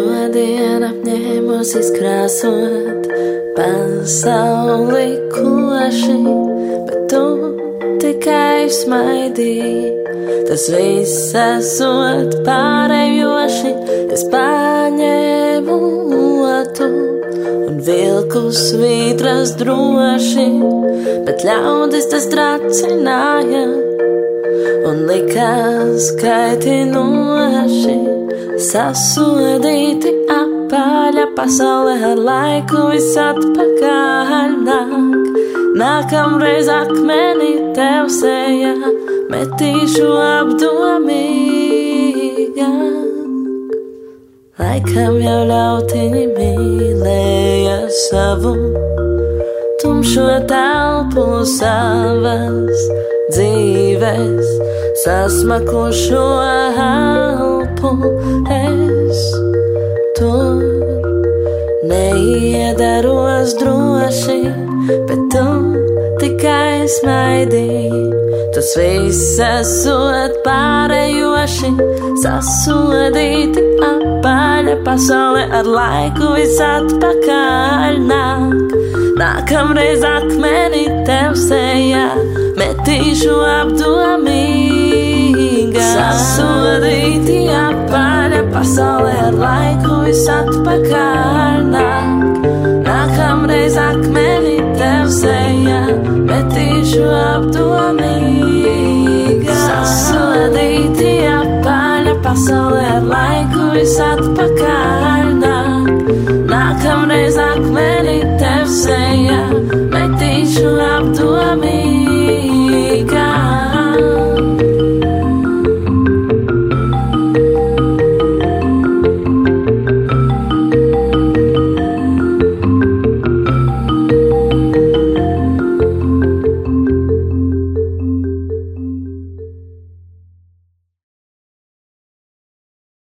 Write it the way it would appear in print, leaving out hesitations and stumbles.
Šodien apņēmos izkrāsot pasauli koši, bet tu tikai smaidīji. Tas viss esot pārējoši, es paņēmu otu un vilku svītras droši, bet ļaudis tas tracināja un likās kaitinoši. Sasodīti apaļa pasaule ar laiku viss atpakaļ nāk. Nākamreiz akmeni tev sejā metīšu apdomīgāk. Laikam jau ļautiņi mīlēja savu tumšo telpu savas dzīves, sasmakošo elpu. Es tur neiedaros droši, bet tu tikai smaidīji. Tas viss esot pārējoši, sasodīti apaļa pasaule ar laiku viss atpakaļ nāk. Nākamreiz akmeni tev sejā metīšu apdomīgāk. Sasodīti apaļa pasaule ar laiku viss atpakaļ nāk. Nākamreiz akmeni tev sejā metīšu apdomīgāk. Sasodīti apaļa pasaule ar laiku viss atpakaļ nāk. Nākamreiz akmeni tev sejā metīšu apdomīgāk.